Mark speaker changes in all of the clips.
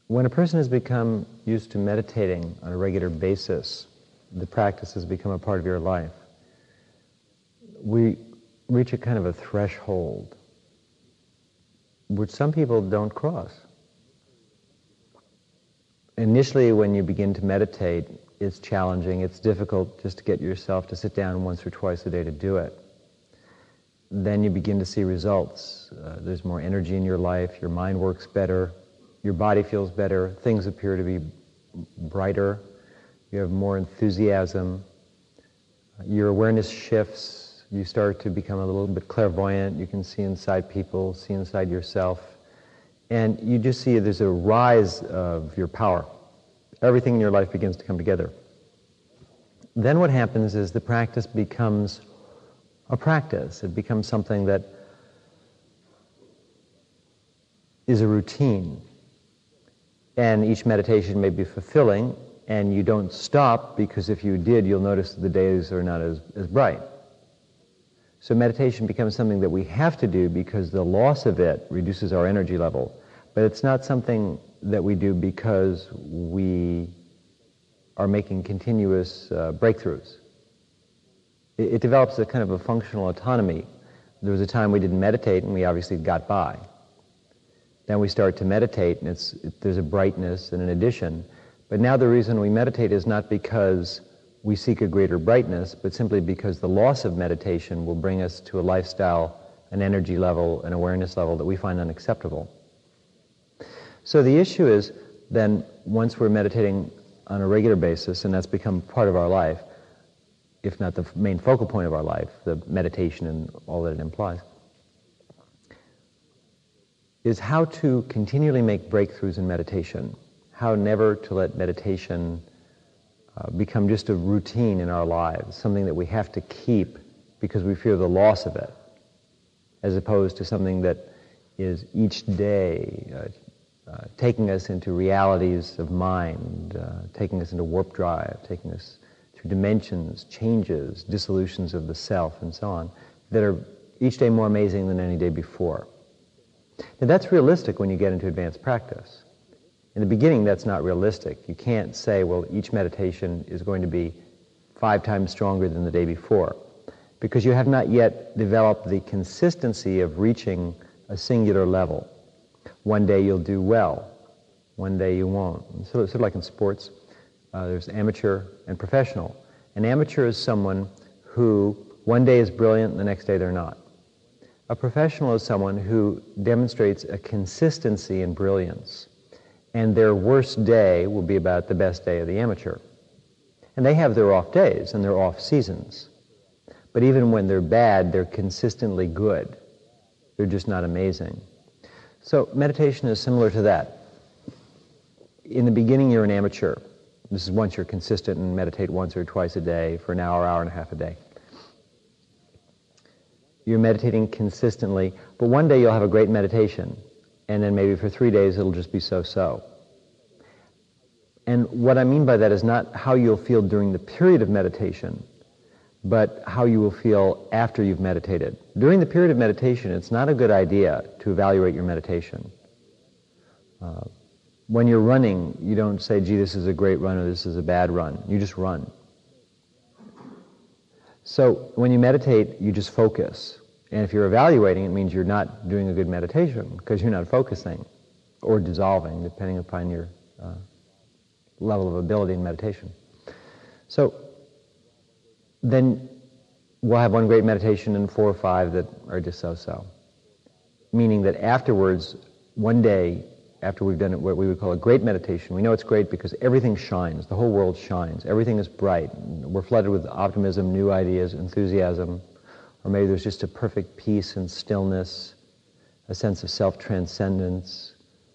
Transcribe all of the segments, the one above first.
Speaker 1: When a person has become used to meditating on a regular basis, the practice has become a part of your life, we reach a kind of a threshold which some people don't cross. Initially, when you begin to meditate, it's challenging, it's difficult just to get yourself to sit down once or twice a day to do it. Then you begin to see results. There's more energy in your life, your mind works better, your body feels better, things appear to be brighter, you have more enthusiasm, your awareness shifts, you start to become a little bit clairvoyant, you can see inside people, see inside yourself, and you just see there's a rise of your power. Everything in your life begins to come together. Then what happens is the practice becomes a practice. It becomes something that is a routine. And each meditation may be fulfilling, and you don't stop, because if you did, you'll notice that the days are not as bright. So meditation becomes something that we have to do because the loss of it reduces our energy level. But it's not something that we do because we are making continuous breakthroughs. It develops a kind of a functional autonomy. There was a time we didn't meditate, and we obviously got by. Then we start to meditate, and there's a brightness and an addition. But now the reason we meditate is not because we seek a greater brightness, but simply because the loss of meditation will bring us to a lifestyle, an energy level, an awareness level that we find unacceptable. So the issue is then, once we're meditating on a regular basis, and that's become part of our life, if not the main focal point of our life, the meditation and all that it implies, is how to continually make breakthroughs in meditation, how never to let meditation become just a routine in our lives, something that we have to keep because we fear the loss of it, as opposed to something that is each day taking us into realities of mind, taking us into warp drive, taking us through dimensions, changes, dissolutions of the self, and so on, that are each day more amazing than any day before. Now that's realistic when you get into advanced practice. In the beginning, that's not realistic. You can't say, well, each meditation is going to be 5 times stronger than the day before, because you have not yet developed the consistency of reaching a singular level. One day you'll do well, one day you won't. So it's sort of like in sports. There's amateur and professional. An amateur is someone who one day is brilliant and the next day they're not. A professional is someone who demonstrates a consistency in brilliance, and their worst day will be about the best day of the amateur. And they have their off days and their off seasons. But even when they're bad, they're consistently good. They're just not amazing. So meditation is similar to that. In the beginning, you're an amateur. This is once you're consistent and meditate once or twice a day for an hour, hour and a half a day. You're meditating consistently, but one day you'll have a great meditation, and then maybe for 3 days it'll just be so-so. And what I mean by that is not how you'll feel during the period of meditation, but how you will feel after you've meditated. During the period of meditation, it's not a good idea to evaluate your meditation. When you're running, you don't say, gee, this is a great run or this is a bad run. You just run. So when you meditate, you just focus. And if you're evaluating, it means you're not doing a good meditation because you're not focusing or dissolving, depending upon your level of ability in meditation. So then we'll have one great meditation and 4 or 5 that are just so-so. Meaning that afterwards, one day, after we've done what we would call a great meditation, we know it's great because everything shines, the whole world shines, everything is bright. We're flooded with optimism, new ideas, enthusiasm, or maybe there's just a perfect peace and stillness, a sense of self-transcendence,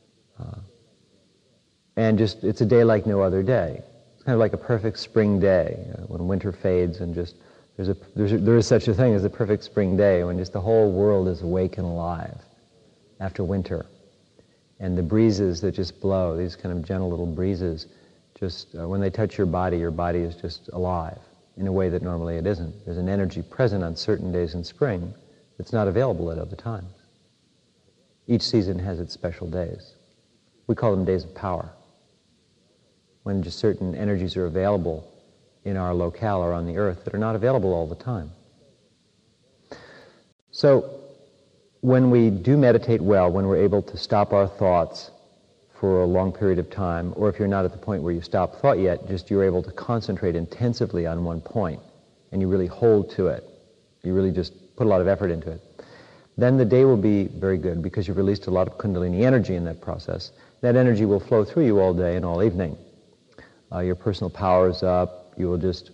Speaker 1: and just it's a day like no other day. It's kind of like a perfect spring day when winter fades, and just there is such a thing as a perfect spring day when just the whole world is awake and alive after winter. And the breezes that just blow, these kind of gentle little breezes, just when they touch your body is just alive in a way that normally it isn't. There's an energy present on certain days in spring that's not available at other times. Each season has its special days. We call them days of power, when just certain energies are available in our locale or on the earth that are not available all the time. So when we do meditate well, when we're able to stop our thoughts for a long period of time, or if you're not at the point where you stop thought yet, just you're able to concentrate intensively on one point, and you really hold to it. You really just put a lot of effort into it. Then the day will be very good because you've released a lot of Kundalini energy in that process. That energy will flow through you all day and all evening. Your personal power is up. You will just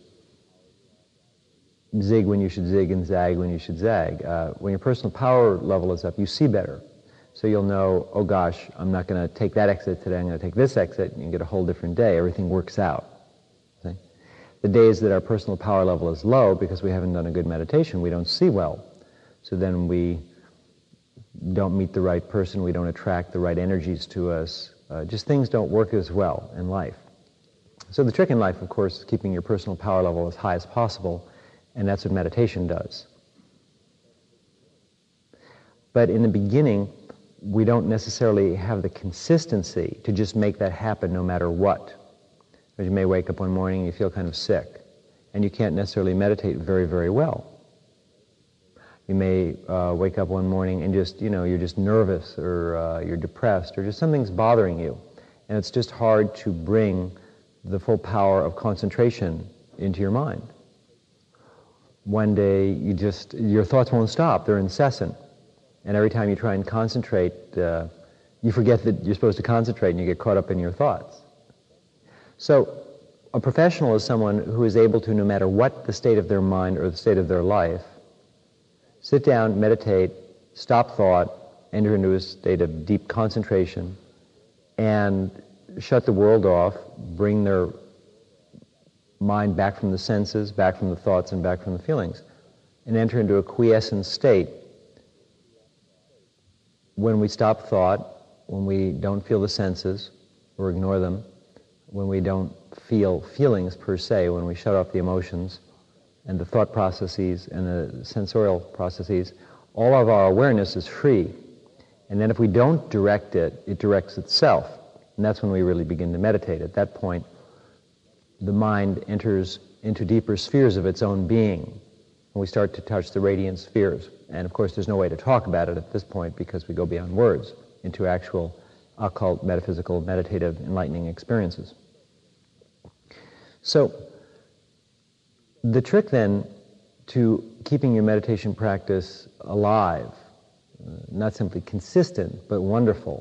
Speaker 1: zig when you should zig and zag when you should zag. When your personal power level is up, you see better. So you'll know, oh gosh, I'm not going to take that exit today, I'm going to take this exit, and you get a whole different day. Everything works out. See? The days that our personal power level is low, because we haven't done a good meditation, we don't see well. So then we don't meet the right person, we don't attract the right energies to us. Just things don't work as well in life. So the trick in life, of course, is keeping your personal power level as high as possible, and that's what meditation does. But in the beginning, we don't necessarily have the consistency to just make that happen no matter what. Because you may wake up one morning and you feel kind of sick, and you can't necessarily meditate very, very well. You may wake up one morning and just, you're just nervous, or you're depressed, or just something's bothering you. And it's just hard to bring the full power of concentration into your mind. One day, your thoughts won't stop. They're incessant. And every time you try and concentrate, you forget that you're supposed to concentrate and you get caught up in your thoughts. So a professional is someone who is able to, no matter what the state of their mind or the state of their life, sit down, meditate, stop thought, enter into a state of deep concentration, and shut the world off, bring their mind back from the senses, back from the thoughts, and back from the feelings, and enter into a quiescent state. When we stop thought, when we don't feel the senses or ignore them, when we don't feel feelings per se, when we shut off the emotions and the thought processes and the sensorial processes, all of our awareness is free. And then if we don't direct it, it directs itself. And that's when we really begin to meditate. At that point, the mind enters into deeper spheres of its own being. And we start to touch the radiant spheres. And of course, there's no way to talk about it at this point because we go beyond words into actual occult, metaphysical, meditative, enlightening experiences. So, the trick then to keeping your meditation practice alive, not simply consistent, but wonderful,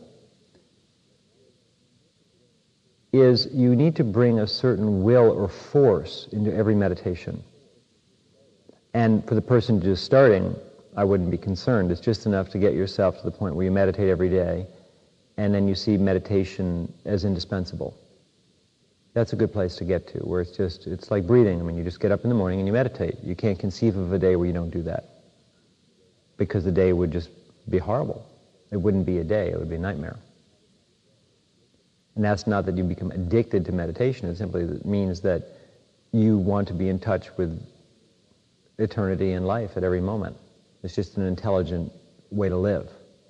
Speaker 1: is you need to bring a certain will or force into every meditation. And for the person just starting, I wouldn't be concerned. It's just enough to get yourself to the point where you meditate every day, and then you see meditation as indispensable. That's a good place to get to, where it's like breathing. I mean, you just get up in the morning and you meditate. You can't conceive of a day where you don't do that, because the day would just be horrible. It wouldn't be a day, it would be a nightmare. And that's not that you become addicted to meditation, it simply means that you want to be in touch with eternity and life at every moment. It's just an intelligent way to live.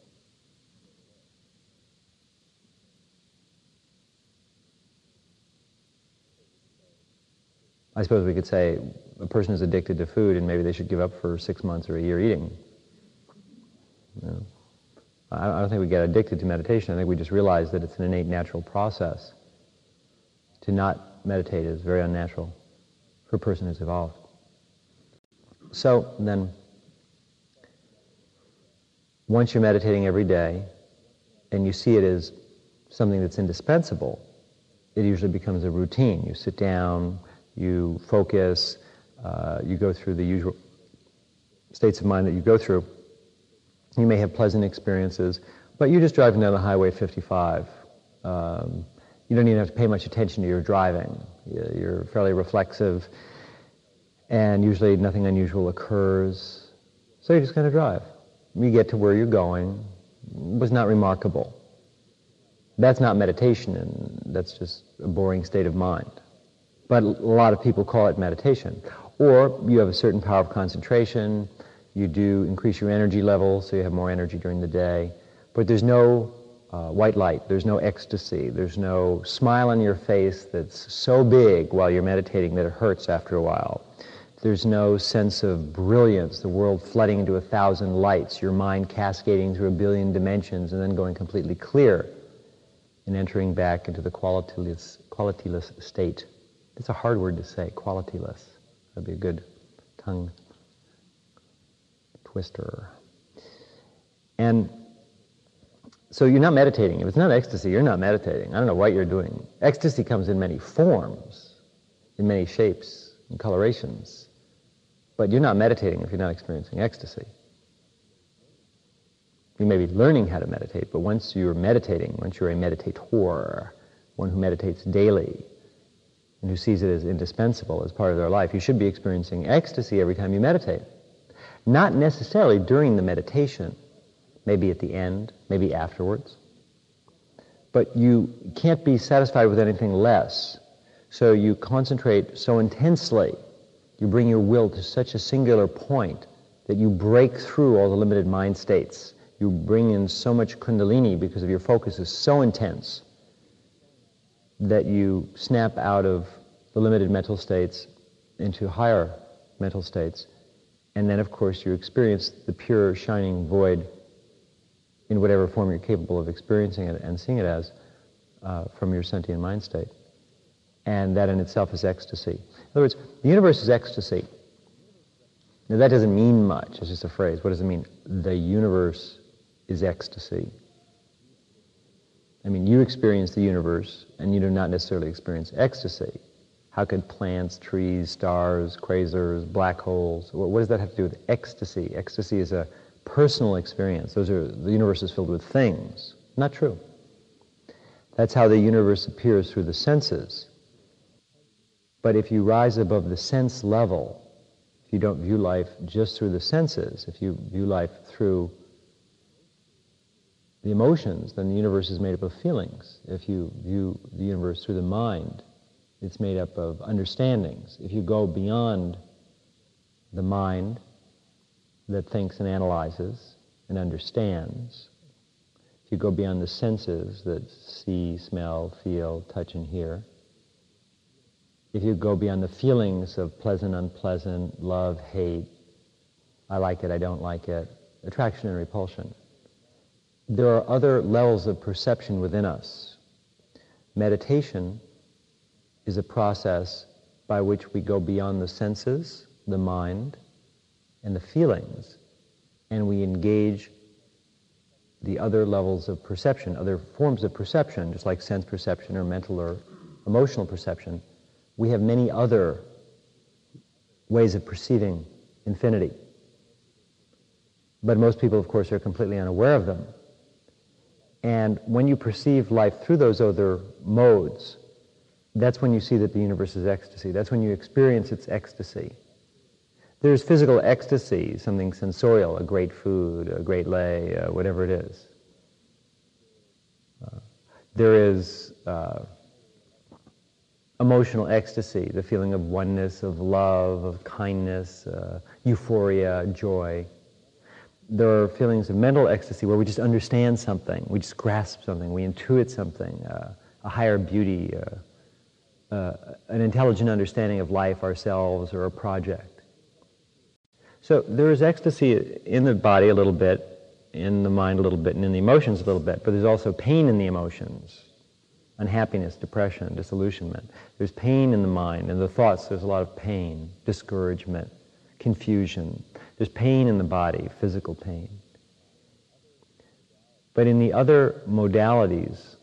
Speaker 1: I suppose we could say a person is addicted to food and maybe they should give up for 6 months or a year eating. I don't think we get addicted to meditation. I think we just realize that it's an innate natural process. To not meditate is very unnatural for a person who's evolved. So then, once you're meditating every day and you see it as something that's indispensable, it usually becomes a routine. You sit down, you focus, you go through the usual states of mind that you go through. You may have pleasant experiences, but you're just driving down the highway 55. You don't even have to pay much attention to your driving. You're fairly reflexive, and usually nothing unusual occurs. So you're just going to drive. You get to where you're going. It was not remarkable. That's not meditation, and that's just a boring state of mind. But a lot of people call it meditation. Or you have a certain power of concentration, you do increase your energy level, so you have more energy during the day, but there's no white light. There's no ecstasy. There's no smile on your face that's so big while you're meditating that it hurts after a while. There's no sense of brilliance, the world flooding into 1,000 lights, your mind cascading through 1 billion dimensions and then going completely clear and entering back into the qualityless state. It's a hard word to say, qualityless. That'd be a good tongue twister. And so you're not meditating. If it's not ecstasy, you're not meditating. I don't know what you're doing. Ecstasy comes in many forms, in many shapes and colorations. But you're not meditating if you're not experiencing ecstasy. You may be learning how to meditate, but once you're meditating, once you're a meditator, one who meditates daily, and who sees it as indispensable, as part of their life, you should be experiencing ecstasy every time you meditate. Not necessarily during the meditation, maybe at the end, maybe afterwards. But you can't be satisfied with anything less. So you concentrate so intensely, you bring your will to such a singular point that you break through all the limited mind states. You bring in so much kundalini because of your focus is so intense that you snap out of the limited mental states into higher mental states. And then, of course, you experience the pure, shining void in whatever form you're capable of experiencing it and seeing it as from your sentient mind state. And that in itself is ecstasy. In other words, the universe is ecstasy. Now that doesn't mean much, it's just a phrase. What does it mean? The universe is ecstasy. I mean, you experience the universe and you do not necessarily experience ecstasy. How could plants, trees, stars, quasars, black holes, what does that have to do with ecstasy? Ecstasy is a personal experience. The universe is filled with things. Not true. That's how the universe appears through the senses. But if you rise above the sense level, if you don't view life just through the senses, if you view life through the emotions, then the universe is made up of feelings. If you view the universe through the mind, it's made up of understandings. If you go beyond the mind that thinks and analyzes and understands, if you go beyond the senses that see, smell, feel, touch, and hear, if you go beyond the feelings of pleasant, unpleasant, love, hate, I like it, I don't like it, attraction and repulsion, there are other levels of perception within us. Meditation is a process by which we go beyond the senses, the mind, and the feelings, and we engage the other levels of perception, other forms of perception, just like sense perception or mental or emotional perception. We have many other ways of perceiving infinity. But most people, of course, are completely unaware of them. And when you perceive life through those other modes, that's when you see that the universe is ecstasy. That's when you experience its ecstasy. There's physical ecstasy, something sensorial, a great food, a great lay, whatever it is. There is emotional ecstasy, the feeling of oneness, of love, of kindness, euphoria, joy. There are feelings of mental ecstasy where we just understand something, we just grasp something, we intuit something, a higher beauty, an intelligent understanding of life, ourselves, or a project. So there is ecstasy in the body a little bit, in the mind a little bit, and in the emotions a little bit, but there's also pain in the emotions. Unhappiness, depression, disillusionment. There's pain in the mind, and the thoughts, there's a lot of pain, discouragement, confusion. There's pain in the body, physical pain. But in the other modalities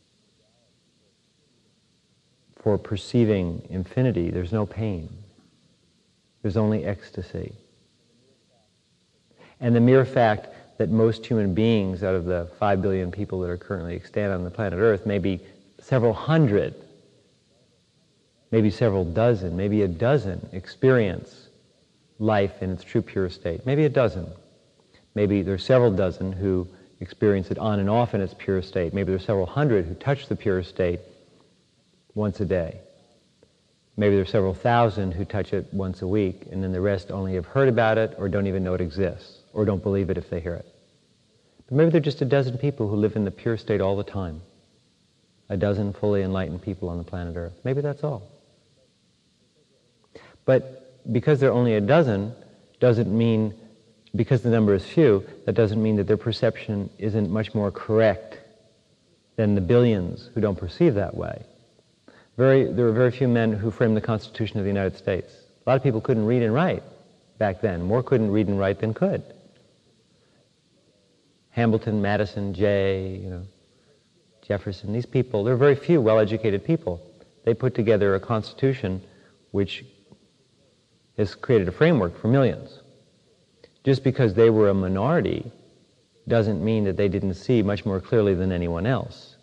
Speaker 1: for perceiving infinity, there's no pain. There's only ecstasy. And the mere fact that most human beings, out of the 5 billion people that are currently extant on the planet Earth, maybe several hundred, maybe several dozen, maybe a dozen experience life in its true pure state. Maybe a dozen. Maybe there's several dozen who experience it on and off in its pure state. Maybe there's several hundred who touch the pure state once a day. Maybe there's several thousand who touch it once a week, and then the rest only have heard about it or don't even know it exists, or don't believe it if they hear it. But maybe there are just a dozen people who live in the pure state all the time. A dozen fully enlightened people on the planet Earth. Maybe that's all. But because there are only a dozen, doesn't mean, because the number is few, that doesn't mean that their perception isn't much more correct than the billions who don't perceive that way. There were very few men who framed the Constitution of the United States. A lot of people couldn't read and write back then. More couldn't read and write than could. Hamilton, Madison, Jay, Jefferson, these people, there are very few well-educated people. They put together a constitution which has created a framework for millions. Just because they were a minority doesn't mean that they didn't see much more clearly than anyone else.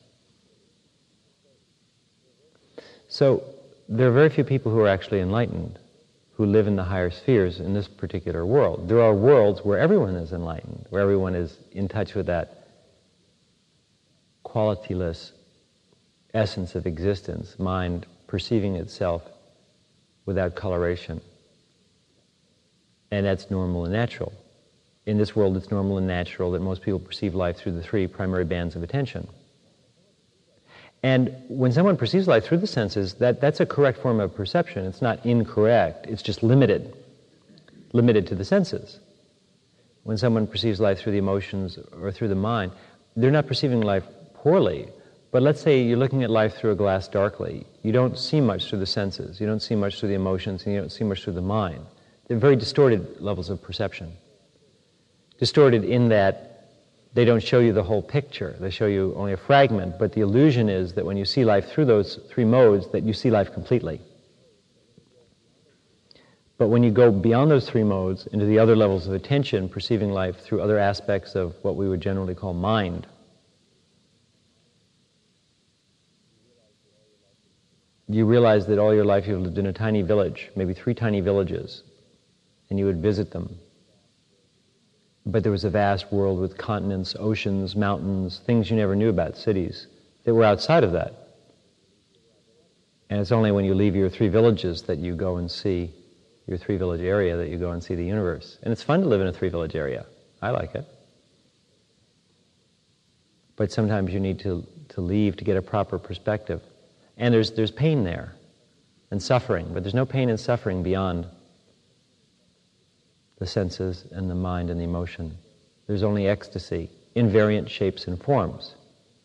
Speaker 1: So there are very few people who are actually enlightened, who live in the higher spheres in this particular world. There are worlds where everyone is enlightened, where everyone is in touch with that qualityless essence of existence, mind perceiving itself without coloration. And that's normal and natural. In this world, it's normal and natural that most people perceive life through the three primary bands of attention. And when someone perceives life through the senses, that's a correct form of perception. It's not incorrect, it's just limited to the senses. When someone perceives life through the emotions or through the mind, they're not perceiving life poorly. But let's say you're looking at life through a glass darkly. You don't see much through the senses, you don't see much through the emotions, and you don't see much through the mind. They're very distorted levels of perception. Distorted in that they don't show you the whole picture. They show you only a fragment, but the illusion is that when you see life through those three modes, that you see life completely. But when you go beyond those three modes into the other levels of attention, perceiving life through other aspects of what we would generally call mind, you realize that all your life you've lived in a tiny village, maybe 3 tiny villages, and you would visit them. But there was a vast world with continents, oceans, mountains, things you never knew about, cities, that were outside of that. And it's only when you leave your 3 villages that you go and see your 3-village area, that you go and see the universe. And it's fun to live in a 3-village area. I like it. But sometimes you need to leave to get a proper perspective. And there's pain there, and suffering, but there's no pain and suffering beyond the senses and the mind and the emotion. There's only ecstasy in variant shapes and forms.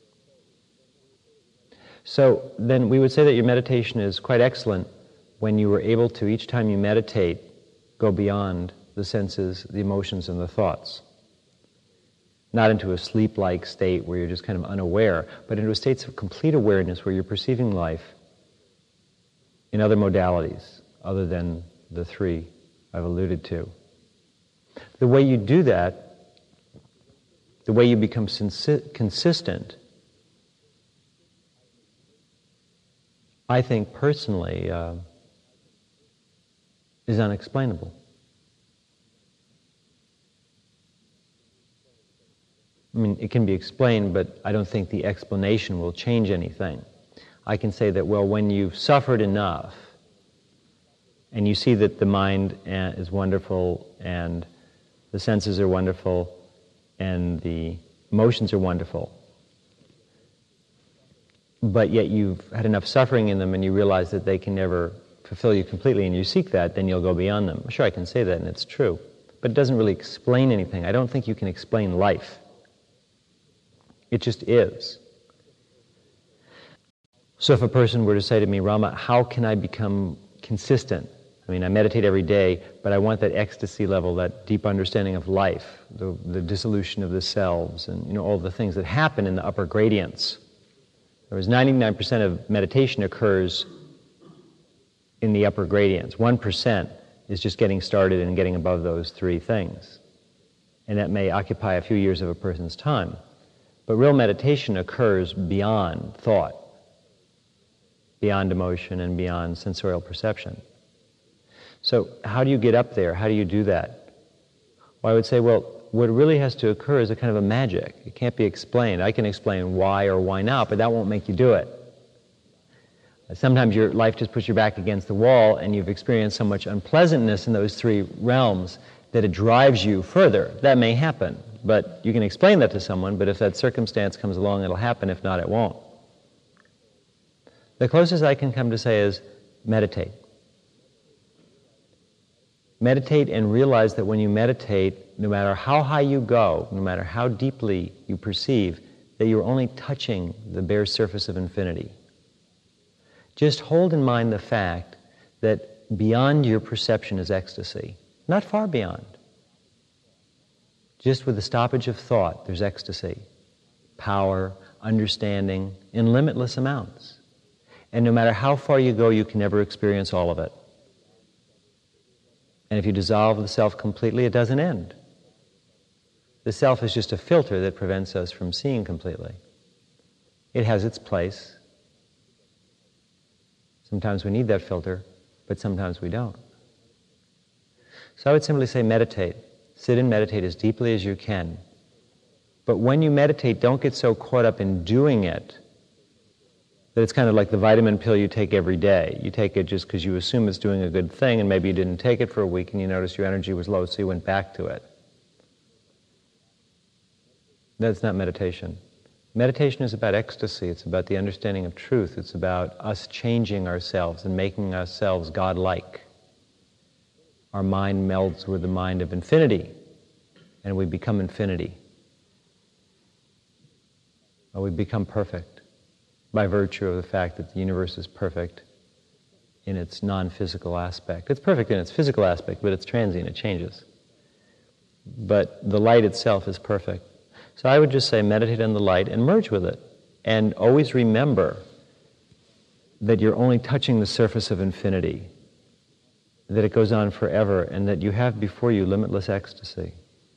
Speaker 1: So then we would say that your meditation is quite excellent when you were able to, each time you meditate, go beyond the senses, the emotions, and the thoughts. Not into a sleep-like state where you're just kind of unaware, but into a state of complete awareness where you're perceiving life in other modalities other than the 3 I've alluded to. The way you do that, the way you become consistent, I think personally is unexplainable. I mean, it can be explained, but I don't think the explanation will change anything. I can say that, well, when you've suffered enough, and you see that the mind is wonderful, and the senses are wonderful, and the emotions are wonderful, but yet you've had enough suffering in them and you realize that they can never fulfill you completely and you seek that, then you'll go beyond them. Sure, I can say that and it's true, but it doesn't really explain anything. I don't think you can explain life. It just is. So if a person were to say to me, Rama, how can I become consistent? I mean, I meditate every day, but I want that ecstasy level, that deep understanding of life, the dissolution of the selves, and all the things that happen in the upper gradients. Whereas 99% of meditation occurs in the upper gradients. 1% is just getting started and getting above those 3 things. And that may occupy a few years of a person's time. But real meditation occurs beyond thought, beyond emotion, and beyond sensorial perception. So how do you get up there? How do you do that? Well, I would say, well, what really has to occur is a kind of a magic. It can't be explained. I can explain why or why not, but that won't make you do it. Sometimes your life just puts your back against the wall and you've experienced so much unpleasantness in those 3 realms that it drives you further. That may happen. But you can explain that to someone, but if that circumstance comes along, it'll happen. If not, it won't. The closest I can come to say is meditate. Meditate and realize that when you meditate, no matter how high you go, no matter how deeply you perceive, that you're only touching the bare surface of infinity. Just hold in mind the fact that beyond your perception is ecstasy, not far beyond. Just with the stoppage of thought, there's ecstasy, power, understanding, in limitless amounts. And no matter how far you go, you can never experience all of it. And if you dissolve the self completely, it doesn't end. The self is just a filter that prevents us from seeing completely. It has its place. Sometimes we need that filter, but sometimes we don't. So I would simply say meditate. Sit and meditate as deeply as you can. But when you meditate, don't get so caught up in doing it that it's kind of like the vitamin pill you take every day. You take it just because you assume it's doing a good thing, and maybe you didn't take it for a week and you noticed your energy was low, so you went back to it. That's not meditation. Meditation is about ecstasy. It's about the understanding of truth. It's about us changing ourselves and making ourselves God-like. Our mind melds with the mind of infinity, and we become infinity. Or we become perfect by virtue of the fact that the universe is perfect in its non-physical aspect. It's perfect in its physical aspect, but it's transient, it changes. But the light itself is perfect. So I would just say meditate on the light and merge with it. And always remember that you're only touching the surface of infinity, that it goes on forever, and that you have before you limitless ecstasy.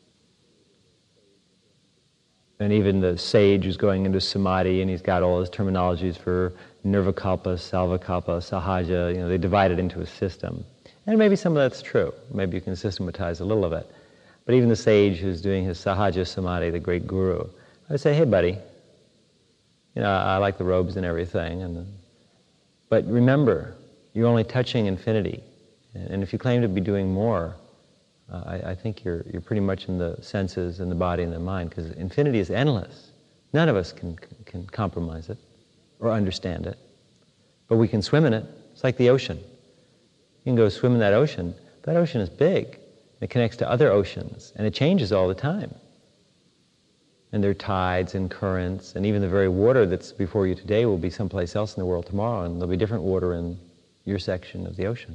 Speaker 1: And even the sage who's going into samadhi, and he's got all his terminologies for nirvikalpa, salvakalpa, sahaja, they divide it into a system. And maybe some of that's true. Maybe you can systematize a little of it. But even the sage who's doing his sahaja samadhi, the great guru, I would say, hey buddy, I like the robes and everything, but remember, you're only touching infinity. And if you claim to be doing more, I think you're pretty much in the senses and the body and the mind, because infinity is endless. None of us can compromise it or understand it. But we can swim in it. It's like the ocean. You can go swim in that ocean. That ocean is big. It connects to other oceans, and it changes all the time. And there are tides and currents, and even the very water that's before you today will be someplace else in the world tomorrow, and there'll be different water in your section of the ocean.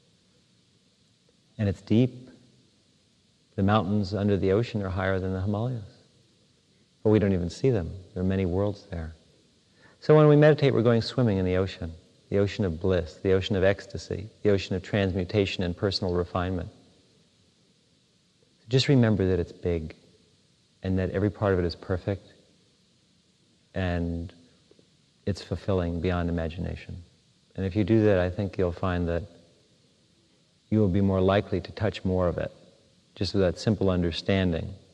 Speaker 1: And it's deep. The mountains under the ocean are higher than the Himalayas. But we don't even see them. There are many worlds there. So when we meditate, we're going swimming in the ocean of bliss, the ocean of ecstasy, the ocean of transmutation and personal refinement. Just remember that it's big, and that every part of it is perfect, and it's fulfilling beyond imagination. And if you do that, I think you'll find that you will be more likely to touch more of it, just with that simple understanding